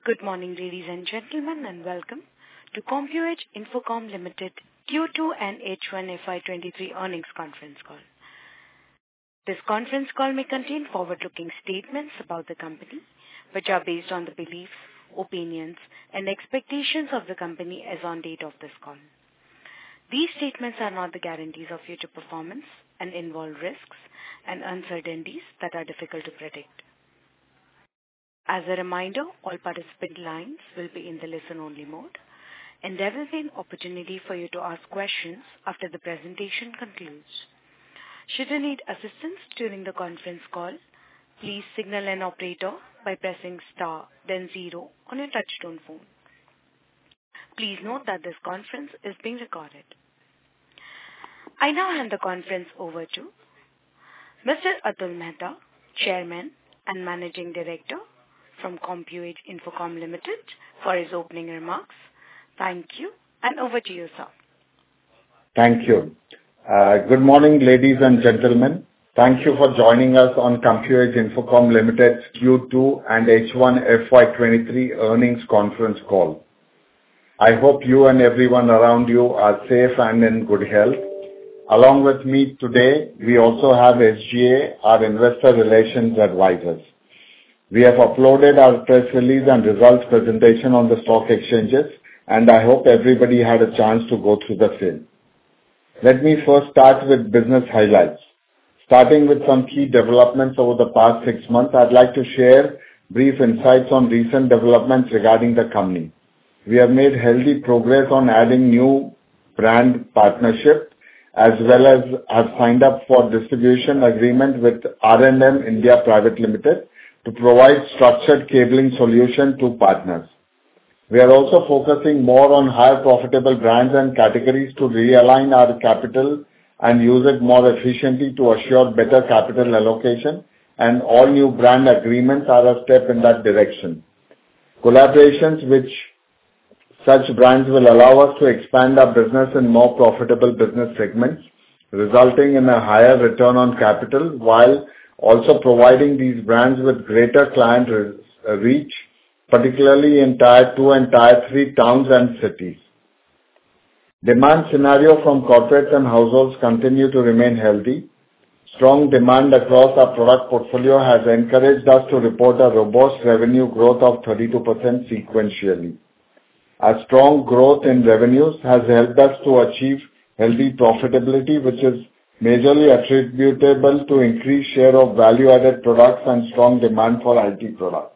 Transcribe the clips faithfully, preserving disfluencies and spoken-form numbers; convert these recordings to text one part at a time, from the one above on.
Good morning, ladies and gentlemen, and welcome to CompuEdge Infocom Limited Q two and H one F Y twenty-three earnings conference call. This conference call may contain forward-looking statements about the company, which are based on the beliefs, opinions, and expectations of the company as on date of this call. These statements are not the guarantees of future performance and involve risks and uncertainties that are difficult to predict. As a reminder, all participant lines will be in the listen-only mode, and there will be an opportunity for you to ask questions after the presentation concludes. Should you need assistance during the conference call, please signal an operator by pressing star then zero on your touchtone phone. Please note that this conference is being recorded. I now hand the conference over to Mister Atul Mehta, Chairman and Managing Director from CompuEdge Infocom Limited, for his opening remarks. Thank you, and over to you, sir. Thank you. Uh, good morning, ladies and gentlemen. Thank you for joining us on CompuEdge Infocom Limited's Q two and H one F Y twenty-three earnings conference call. I hope you and everyone around you are safe and in good health. Along with me today, we also have S G A, our investor relations advisors. We have uploaded our press release and results presentation on the stock exchanges, and I hope everybody had a chance to go through the same. Let me first start with business highlights. Starting with some key developments over the past six months, I'd like to share brief insights on recent developments regarding the company. We have made healthy progress on adding new brand partnership, as well as have signed up for distribution agreement with R and M India Private Limited to provide structured cabling solution to partners. We are also focusing more on higher profitable brands and categories to realign our capital and use it more efficiently to assure better capital allocation, and all new brand agreements are a step in that direction. Collaborations with such brands will allow us to expand our business in more profitable business segments, resulting in a higher return on capital, while also providing these brands with greater client reach, particularly in Tier two and Tier three towns and cities. Demand scenario from corporates and households continue to remain healthy. Strong demand across our product portfolio has encouraged us to report a robust revenue growth of thirty-two percent sequentially. Our strong growth in revenues has helped us to achieve healthy profitability, which is majorly attributable to increased share of value-added products and strong demand for I T products.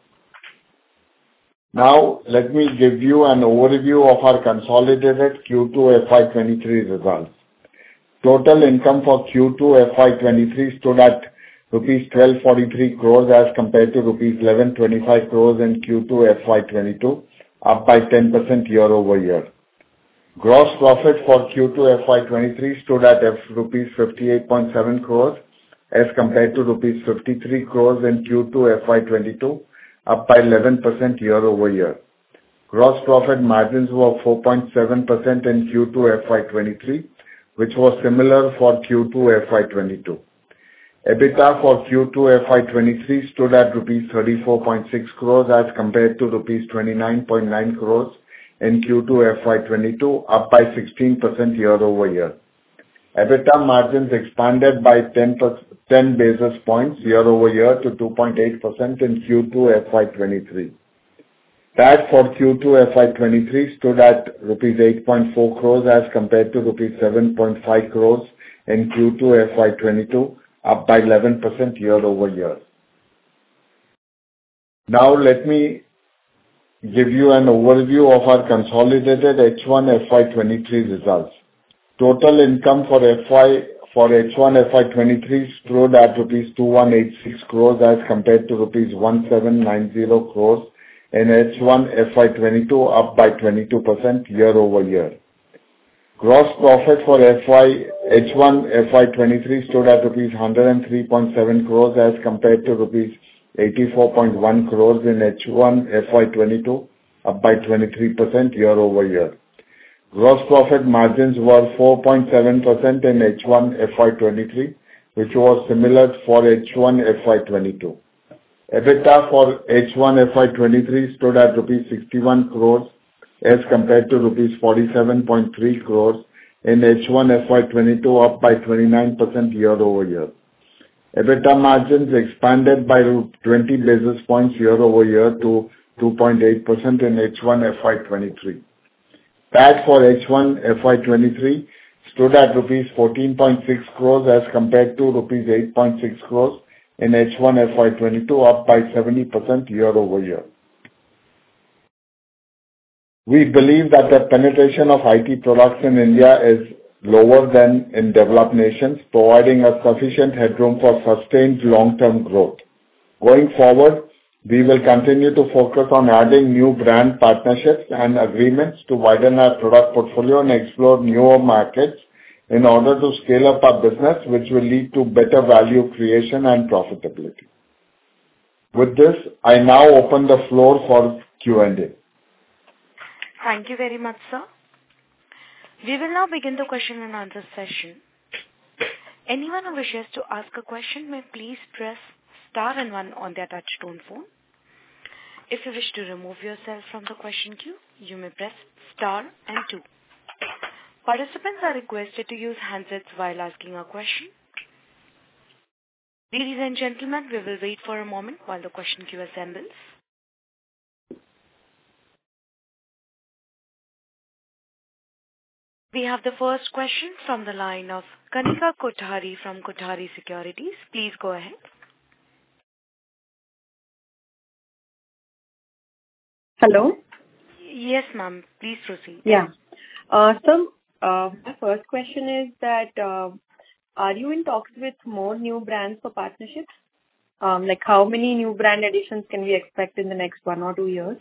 Now, let me give you an overview of our consolidated Q two F Y twenty-three results. Total income for Q two F Y twenty-three stood at rupees twelve forty-three crores as compared to rupees eleven twenty-five crores in Q two F Y twenty-two, up by ten percent year-over-year. Gross profit for Q two F Y twenty-three stood at rupees fifty-eight point seven crores as compared to rupees fifty-three crores in Q two F Y twenty-two, up by eleven percent year-over-year. Gross profit margins were four point seven percent in Q two F Y twenty-three, which was similar for Q two F Y twenty-two. EBITDA for Q two F Y twenty-three stood at rupees thirty-four point six crores as compared to rupees twenty-nine point nine crores in Q two F Y twenty-two, up by sixteen percent year-over-year. EBITDA margins expanded by ten basis points year-over-year to two point eight percent in Q two F Y twenty-three. P A T for Q two F Y twenty-three stood at rupees eight point four crores as compared to rupees seven point five crores in Q two F Y twenty-two, up by eleven percent year-over-year. Now let me give you an overview of our consolidated H one F Y twenty-three results. Total income for F Y for H one F Y twenty-three stood at rupees two one eight six crores as compared to rupees one seven nine zero crores in H one F Y twenty-two, up by twenty-two percent year-over-year. Gross profit for F Y H one F Y twenty-three stood at rupees one hundred three point seven crores as compared to rupees eighty-four point one crores in H one F Y twenty-two, up by twenty-three percent year-over-year. Gross profit margins were four point seven percent in H one F Y twenty-three, which was similar for H one F Y twenty-two. EBITDA for H one F Y twenty-three stood at rupees sixty-one crores as compared to rupees forty-seven point three crores in H one F Y twenty-two, up by twenty-nine percent year-over-year. EBITDA margins expanded by twenty basis points year-over-year to two point eight percent in H one F Y twenty-three. P A T for H one F Y twenty-three stood at rupees fourteen point six crores as compared to rupees eight point six crores in H one F Y twenty-two, up by seventy percent year-over-year. We believe that the penetration of I T products in India is lower than in developed nations, providing us sufficient headroom for sustained long-term growth. Going forward, we will continue to focus on adding new brand partnerships and agreements to widen our product portfolio and explore newer markets in order to scale up our business, which will lead to better value creation and profitability. With this, I now open the floor for Q and A. Thank you very much, sir. We will now begin the question and answer session. Anyone who wishes to ask a question may please press star and one on their touch-tone phone. If you wish to remove yourself from the question queue, you may press star and two. Participants are requested to use handsets while asking a question. Ladies and gentlemen, we will wait for a moment while the question queue assembles. We have the first question from the line of Kanika Kothari from Kothari Securities. Please go ahead. Hello? Yes, ma'am. Please proceed. Yeah. Uh, so, uh, my first question is that, uh, are you in talks with more new brands for partnerships? Um, like how many new brand additions can we expect in the next one or two years?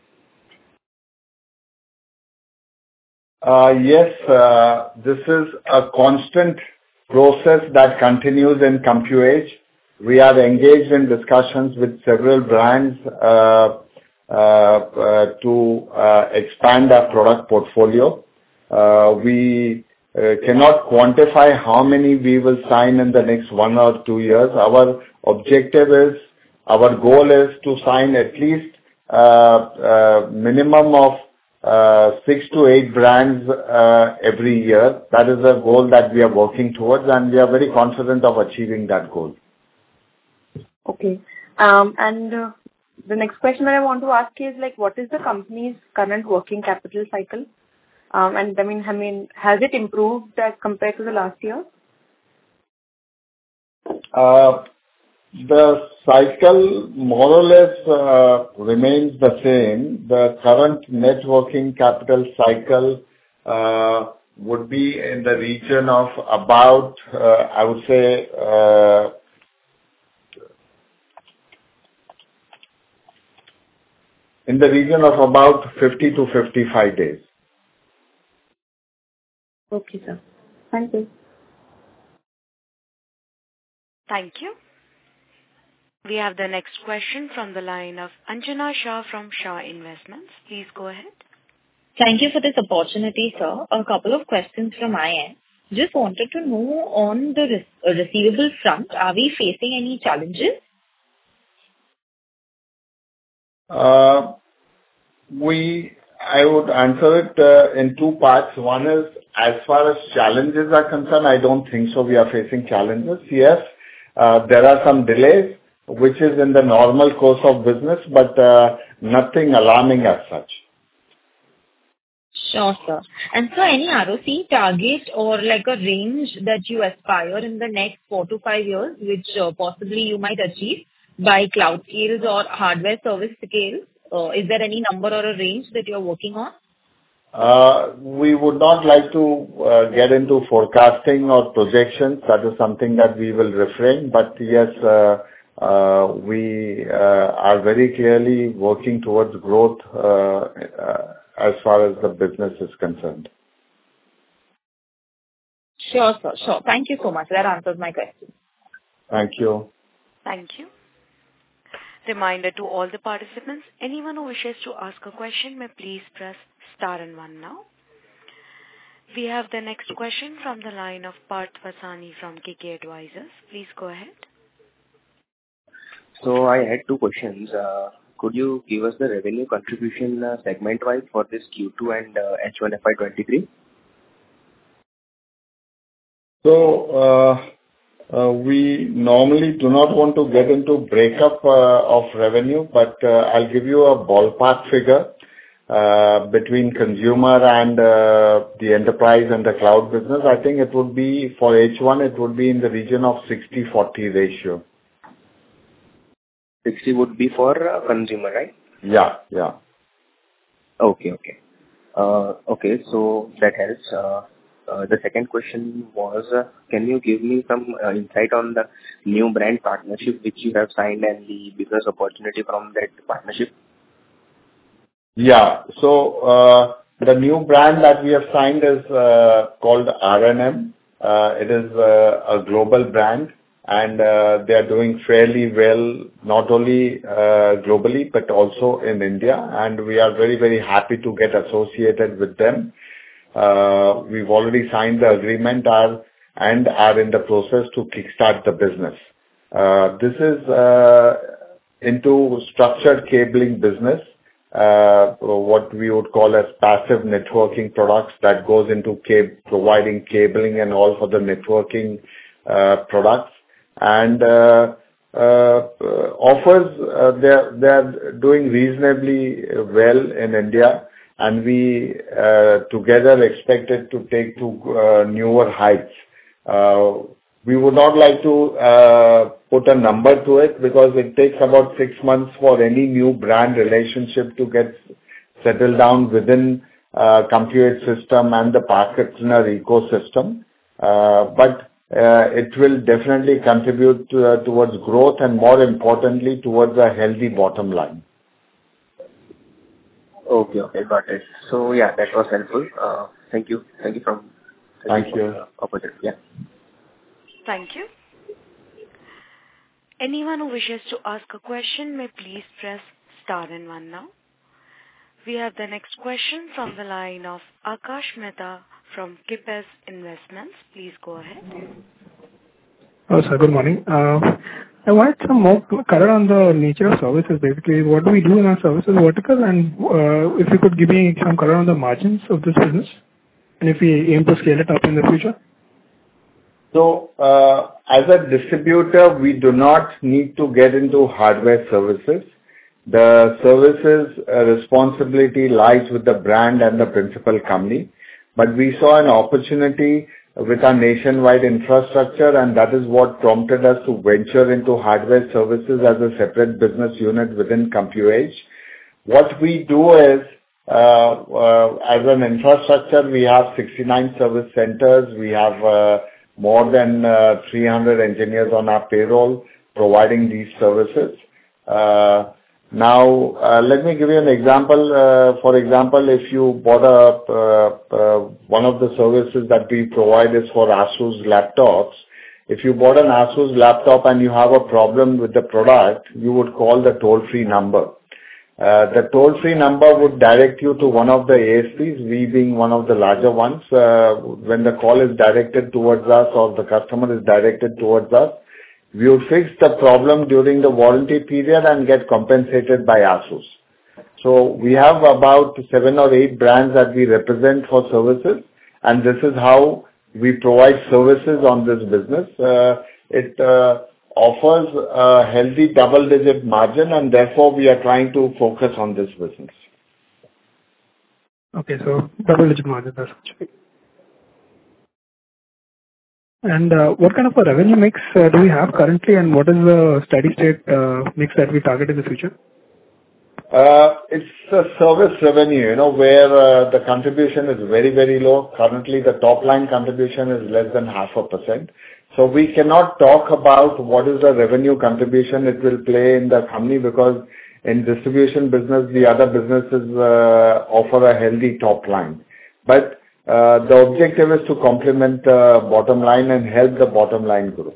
Uh, yes, uh, this is a constant process that continues in CompuAge. We are engaged in discussions with several brands uh, uh, uh, to uh, expand our product portfolio. Uh, we uh, cannot quantify how many we will sign in the next one or two years. Our objective is, our goal is to sign at least uh, uh, minimum of Uh, six to eight brands uh, every year. That is a goal that we are working towards, and we are very confident of achieving that goal. Okay. Um, and uh, the next question that I want to ask is, like, what is the company's current working capital cycle? Um, and I mean, I mean, has it improved as compared to the last year? Uh, The cycle more or less uh, remains the same. The current net working capital cycle uh, would be in the region of about, uh, I would say, uh, in the region of about fifty to fifty-five days. Okay, sir. Thank you. Thank you. We have the next question from the line of Anjana Shah from Shah Investments. Please go ahead. Thank you for this opportunity, sir. A couple of questions from my end. Just wanted to know on the re- receivable front, are we facing any challenges? Uh, we, I would answer it uh, in two parts. One is, as far as challenges are concerned, I don't think so we are facing challenges. Yes, uh, there are some delays, which is in the normal course of business, but uh, nothing alarming as such. Sure, sir. And so any R O C target or like a range that you aspire in the next four to five years, which uh, possibly you might achieve by cloud scales or hardware service scales? Uh, is there any number or a range that you're working on? Uh, we would not like to uh, get into forecasting or projections. That is something that we will refrain. But yes, uh, Uh, we uh, are very clearly working towards growth uh, uh, as far as the business is concerned. Sure, sir. Sure. Thank you so much. That answers my question. Thank you. Thank you. Reminder to all the participants, anyone who wishes to ask a question may please press star and one now. We have the next question from the line of Parth Vasani from K K Advisors. Please go ahead. So I had two questions. Uh, Could you give us the revenue contribution uh, segment-wise for this Q two and uh, H one F Y twenty-three? So, uh, uh, we normally do not want to get into breakup uh, of revenue, but uh, I'll give you a ballpark figure uh, between consumer and uh, the enterprise and the cloud business. I think it would be, for H one, it would be in the region of sixty forty ratio. sixty would be for uh, consumer, right? Yeah, yeah. Okay, okay. Uh, Okay, so that helps. Uh, uh, The second question was, uh, can you give me some uh, insight on the new brand partnership which you have signed and the business opportunity from that partnership? Yeah. So, uh the new brand that we have signed is uh called R N M. Uh It is uh, a global brand, and uh they are doing fairly well, not only uh globally, but also in India, and we are very, very happy to get associated with them. Uh We've already signed the agreement are- and are in the process to kickstart the business. Uh This is uh into structured cabling business, uh, what we would call as passive networking products that goes into cab- providing cabling and all for the networking uh, products. And uh, uh, offers, uh, they're they're doing reasonably well in India, and we uh, together expect it to take to uh, newer heights. Uh, We would not like to uh, put a number to it because it takes about six months for any new brand relationship to get settled down within uh, Compuage system and the partner ecosystem. Uh, But uh, it will definitely contribute to, uh, towards growth and, more importantly, towards a healthy bottom line. Okay, okay, got it. So yeah, that was helpful. Uh, Thank you. Thank you from- Thank for you. the opportunity. Yeah. Thank you. Anyone who wishes to ask a question may please press star and one now. We have the next question from the line of Akash Mehta from Kipes Investments. Please go ahead. Oh, sir, good morning. Uh, I wanted some more color on the nature of services. Basically, what do we do in our services vertical, and uh, if you could give me some color on the margins of this business, and if we aim to scale it up in the future. So, uh as a distributor, we do not need to get into hardware services. The services uh, responsibility lies with the brand and the principal company. But we saw an opportunity with our nationwide infrastructure, and that is what prompted us to venture into hardware services as a separate business unit within Compuage. What we do is, uh uh as an infrastructure, we have sixty-nine service centers. We have uh more than uh, three hundred engineers on our payroll providing these services. Uh, now, uh, let me give you an example. Uh, for example, if you bought a, uh, uh, one of the services that we provide is for ASUS laptops. If you bought an ASUS laptop and you have a problem with the product, you would call the toll-free number. Uh, the toll-free number would direct you to one of the A S Ps, we being one of the larger ones. Uh, when the call is directed towards us or the customer is directed towards us, we would fix the problem during the warranty period and get compensated by ASUS. So we have about seven or eight brands that we represent for services, and this is how we provide services on this business. Uh, it uh, offers a healthy double-digit margin, and therefore we are trying to focus on this business. Okay, so double-digit margin, that's actually. And uh, what kind of a revenue mix uh, do we have currently, and what is the steady state uh, mix that we target in the future? Uh, It's a service revenue, you know, where uh, the contribution is very, very low. Currently, the top line contribution is less than half a percent. So we cannot talk about what is the revenue contribution it will play in the company, because in distribution business, the other businesses uh, offer a healthy top line. But uh, the objective is to complement uh, bottom line and help the bottom line grow.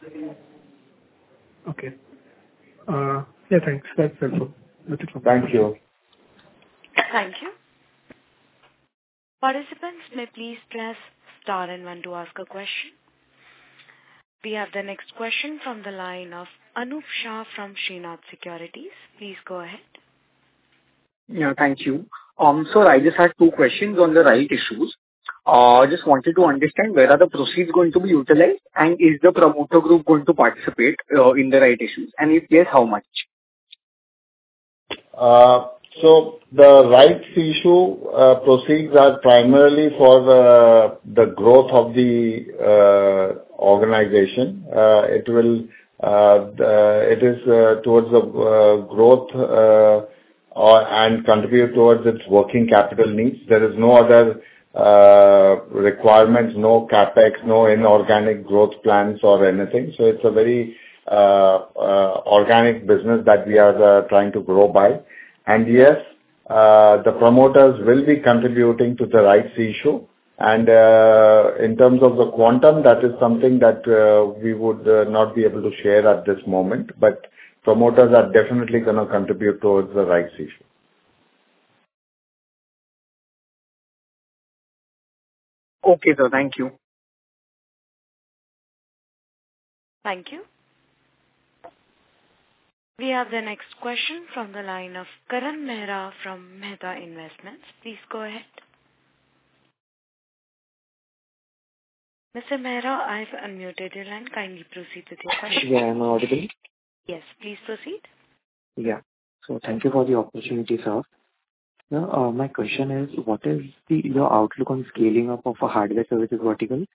Okay. Uh, yeah, thanks. That's helpful. That's it from me. Thank you. Thank you. Participants may please press star and one to ask a question. We have the next question from the line of Anup Shah from Srinath Securities. Please go ahead. Yeah, thank you. Um, Sir, I just had two questions on the rights issues. Uh, Just wanted to understand where are the proceeds going to be utilized, and is the promoter group going to participate uh, in the rights issues? And if yes, how much? Uh, So the rights issue uh, proceeds are primarily for uh, the growth of the uh, organization. Uh, It will, uh, the- it is uh, towards the uh, growth uh, or and contribute towards its working capital needs. There is no other uh, requirements, no CapEx, no inorganic growth plans or anything. So it's a very uh, uh, organic business that we are uh, trying to grow by. And yes, uh, the promoters will be contributing to the rights issue. And uh, in terms of the quantum, that is something that uh, we would uh, not be able to share at this moment. But promoters are definitely going to contribute towards the rights issue. Okay, sir. Thank you. Thank you. We have the next question from the line of Karan Mehra from Mehta Investments. Please go ahead. Mister Mehra, I've unmuted your line. Kindly proceed with your question. Yeah, am I audible? Yes, please proceed. Yeah. So thank you for the opportunity, sir. Now, uh, my question is, what is the your outlook on scaling up of a hardware services vertical?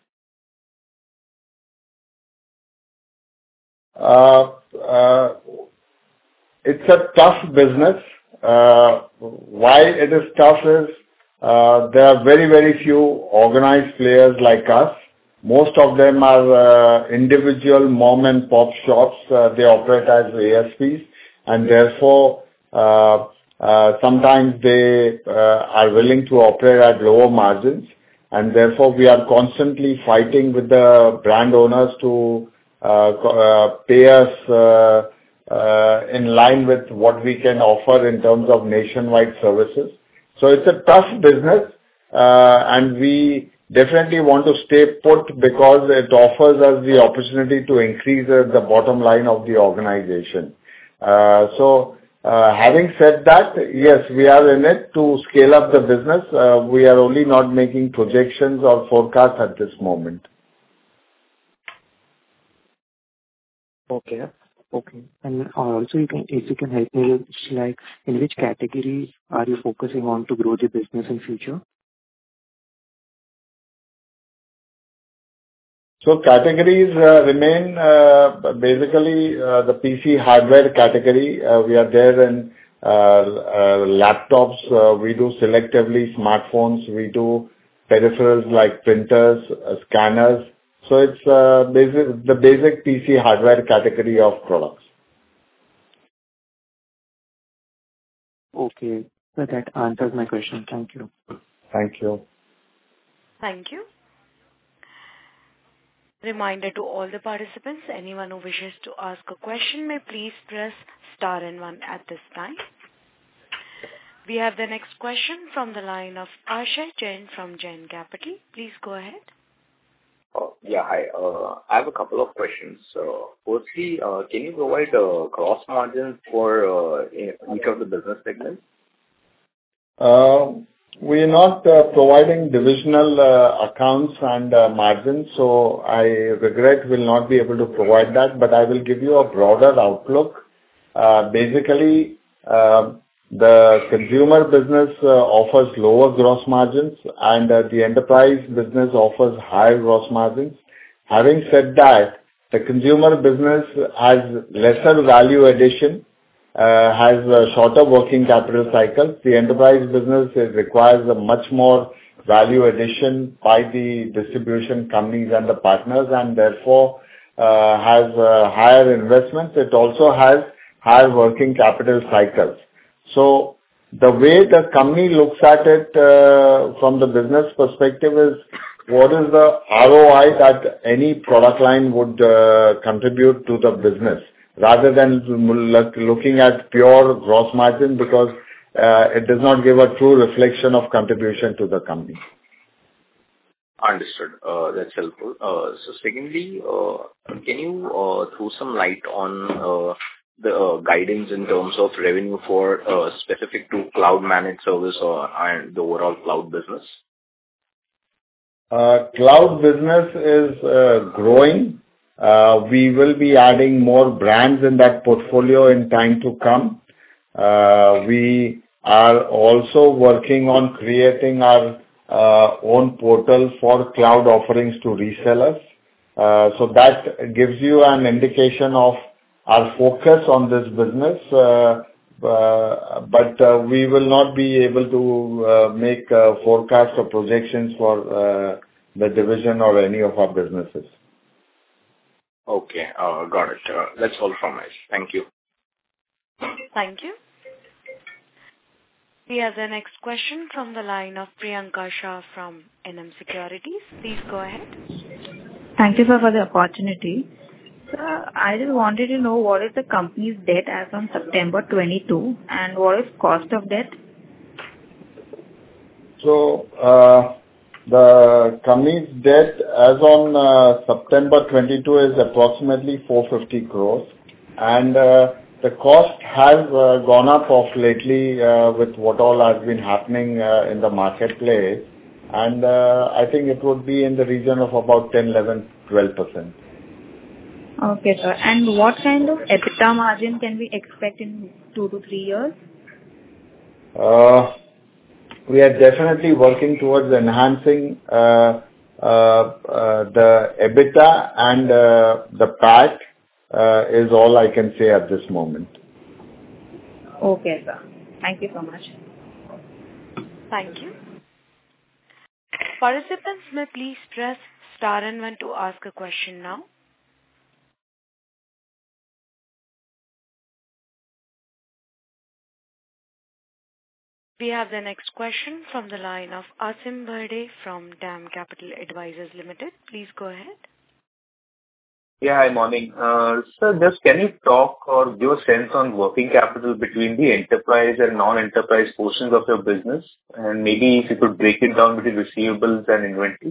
Uh, uh, it's a tough business. Uh, why it is tough is uh, there are very, very few organized players like us. Most of them are uh, individual mom and pop shops. Uh, they operate as A S Ps, and therefore uh, uh, sometimes they uh, are willing to operate at lower margins, and therefore we are constantly fighting with the brand owners to uh, uh, pay us uh, uh, in line with what we can offer in terms of nationwide services. So it's a tough business, uh, and we definitely want to stay put because it offers us the opportunity to increase uh, the bottom line of the organization. Uh, so uh, having said that, yes, we are in it to scale up the business. Uh, we are only not making projections or forecasts at this moment. Okay. Okay. And also, you can, if you can help me with, like, in which categories are you focusing on to grow the business in future? So categories uh, remain uh, basically uh, the P C hardware category. Uh, we are there in uh, uh, laptops. Uh, we do selectively smartphones. We do peripherals like printers, uh, scanners. So it's uh, basic, the basic P C hardware category of products. Okay. So that answers my question. Thank you. Thank you. Thank you. Reminder to all the participants, anyone who wishes to ask a question may please press star and one at this time. We have the next question from the line of Ashay Jain from Jain Capital. Please go ahead. Uh, yeah, hi. Uh, I have a couple of questions. Uh, firstly, uh, can you provide uh, gross margins for uh, each of the business segments? Uh, we are not uh, providing divisional uh, accounts and uh, margins, so I regret will not be able to provide that, but I will give you a broader outlook. Uh, basically, uh, the consumer business uh, offers lower gross margins, and uh, the enterprise business offers higher gross margins. Having said that, the consumer business has lesser value addition, uh, has a shorter working capital cycle. The enterprise business it requires a much more value addition by the distribution companies and the partners, and therefore uh, has uh, higher investments. It also has higher working capital cycles. So the way the company looks at it uh, from the business perspective is what is the R O I that any product line would uh, contribute to the business rather than look, looking at pure gross margin, because uh, it does not give a true reflection of contribution to the company. Understood. Uh, That's helpful. Uh, So secondly, uh, can you uh, throw some light on uh, the uh, guidance in terms of revenue for uh, specific to cloud managed service or and the overall cloud business? Uh, Cloud business is uh, growing. Uh, We will be adding more brands in that portfolio in time to come. Uh, We are also working on creating our uh, own portal for cloud offerings to resellers. Uh, So that gives you an indication of our focus on this business. Uh, uh, But uh, we will not be able to uh, make uh, forecasts or projections for uh, the division or any of our businesses. Okay, uh, got it. Uh, That's all from us. Thank you. Thank you. We have the next question from the line of Priyanka Shah from N M Securities. Please go ahead. Thank you, sir, for the opportunity. Sir, I just wanted to know what is the company's debt as on September twenty-two and what is cost of debt? So, uh, the company's debt as on uh, September twenty-two is approximately four hundred fifty crores, and uh, the cost has uh, gone up of lately uh, with what all has been happening uh, in the marketplace, and uh, I think it would be in the region of about ten, eleven, twelve percent. Okay, sir. And what kind of EBITDA margin can we expect in two to three years? Uh, we are definitely working towards enhancing uh, uh, uh, the EBITDA and uh, the P A T uh, is all I can say at this moment. Okay, sir. Thank you so much. Thank you. Participants may please press star and one to ask a question now. We have the next question from the line of Asim Bhade from DAM Capital Advisors Limited. Please go ahead. Yeah, hi, morning. Uh, Sir, just can you talk or give a sense on working capital between the enterprise and non-enterprise portions of your business? And maybe if you could break it down between receivables and inventory.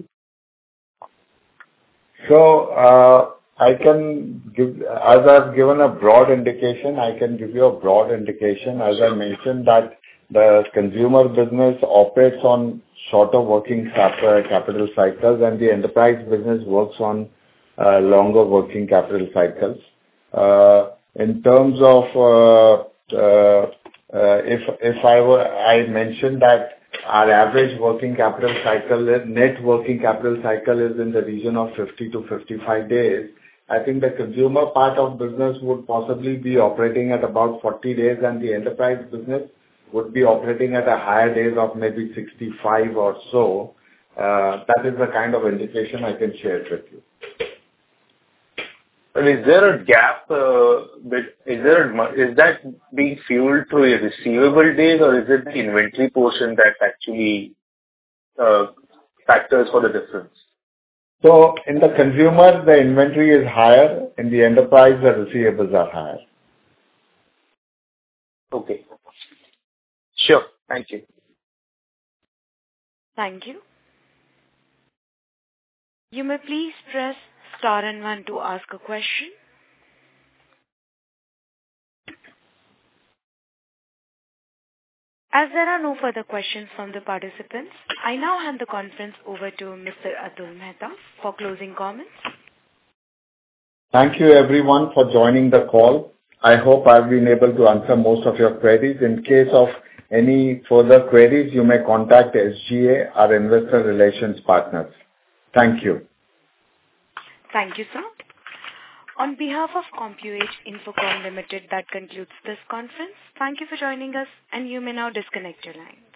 So, uh, I can give, as I've given a broad indication, I can give you a broad indication. As I mentioned that the consumer business operates on shorter working cap- capital cycles, and the enterprise business works on uh, longer working capital cycles. Uh, in terms of, uh, uh, uh, if if I were, I mentioned that our average working capital cycle, net working capital cycle is in the region of fifty to fifty-five days. I think the consumer part of business would possibly be operating at about forty days, and the enterprise business would be operating at a higher days of maybe sixty-five or so. Uh, that is the kind of indication I can share with you. But is there a gap, uh, bet- is there a, is that being fueled through your receivable days, or is it the inventory portion that actually uh, factors for the difference? So in the consumer, the inventory is higher. In the enterprise, the receivables are higher. Okay. Sure. Thank you. Thank you. You may please press star and one to ask a question. As there are no further questions from the participants, I now hand the conference over to Mister Atul Mehta for closing comments. Thank you everyone for joining the call. I hope I've been able to answer most of your queries. In case of any further queries, you may contact S G A, our investor relations partners. Thank you. Thank you, sir. On behalf of CompuAge Infocom Limited, that concludes this conference. Thank you for joining us, and you may now disconnect your lines.